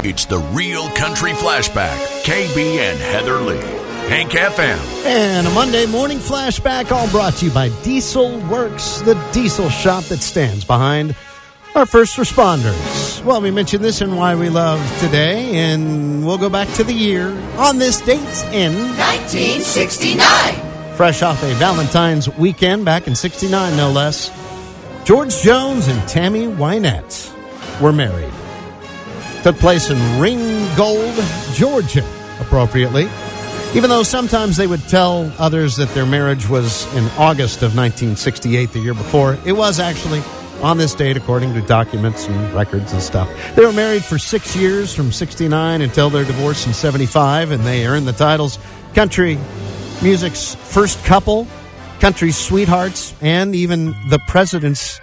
It's the Real Country Flashback. KB and Heather Lee. Hank FM. And a Monday morning flashback, all brought to you by Diesel Works, the diesel shop that stands behind our first responders. Well, we mentioned this in Why We Love today, and we'll go back to the year on this date in 1969. Fresh off a Valentine's weekend back in 69, no less. George Jones and Tammy Wynette were married. Took place in Ringgold, Georgia, appropriately. Even though sometimes they would tell others that their marriage was in August of 1968, the year before, it was actually on this date, according to documents and records and stuff. They were married for 6 years, from 69 until their divorce in 75, and they earned the titles Country Music's First Couple, Country Sweethearts, and even the President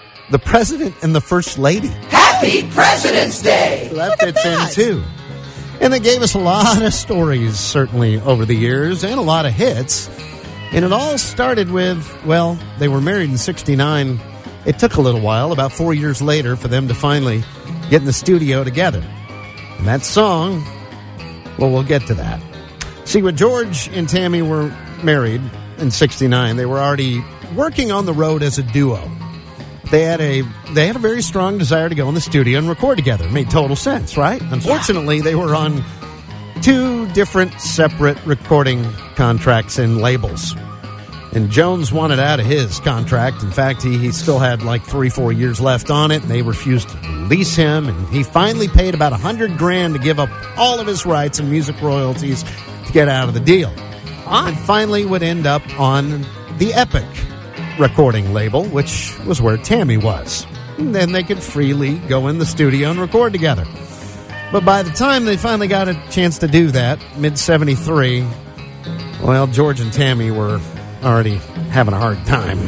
and the First Lady. Happy President's Day! That fits in, too. And they gave us a lot of stories, certainly, over the years, and a lot of hits. And it all started with, well, they were married in 69. It took a little while, about 4 years later, for them to finally get in the studio together. And that song, well, we'll get to that. See, when George and Tammy were married in 69, they were already working on the road as a duo. They had a very strong desire to go in the studio and record together. It made total sense, right? Unfortunately, they were on two different separate recording contracts and labels. And Jones wanted out of his contract. In fact, he still had like 3-4 years left on it, and they refused to release him. And he finally paid about $100,000 to give up all of his rights and music royalties to get out of the deal. And finally would end up on the Epic recording label, which was where Tammy was. And then they could freely go in the studio and record together. But by the time they finally got a chance to do that, mid-73, well, George and Tammy were already having a hard time.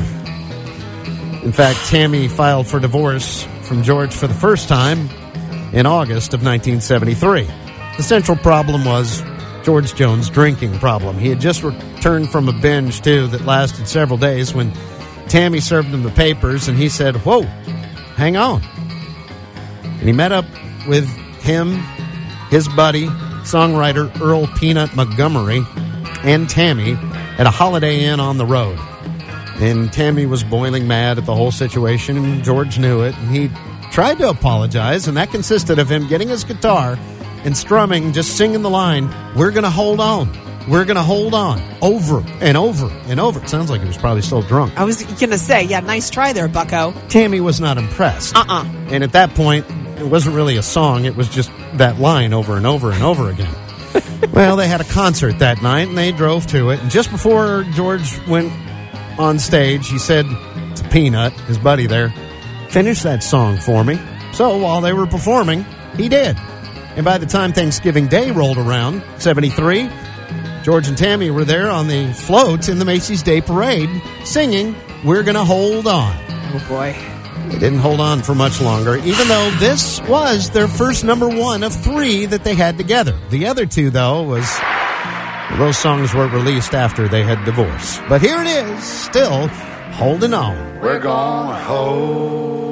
In fact, Tammy filed for divorce from George for the first time in August of 1973. The central problem was George Jones' drinking problem. He had just returned from a binge, too, that lasted several days when Tammy served him the papers, and he said, "Whoa, hang on." And he met up with him, his buddy, songwriter Earl Peanut Montgomery, and Tammy at a Holiday Inn on the road. And Tammy was boiling mad at the whole situation, and George knew it. And he tried to apologize, and that consisted of him getting his guitar and strumming, just singing the line, "We're going to hold on. We're going to hold on," over and over and over. It sounds like he was probably still drunk. I was going to say, yeah, nice try there, bucko. Tammy was not impressed. And at that point, it wasn't really a song. It was just that line over and over and over again. Well, they had a concert that night, and they drove to it. And just before George went on stage, he said to Peanut, his buddy there, "Finish that song for me." So while they were performing, he did. And by the time Thanksgiving Day rolled around, 73, George and Tammy were there on the floats in the Macy's Day Parade singing, "We're Gonna Hold On." Oh, boy. They didn't hold on for much longer, even though this was their first number one of 3 that they had together. The other 2, though, those songs were released after they had divorced. But here it is, still holding on. We're gonna hold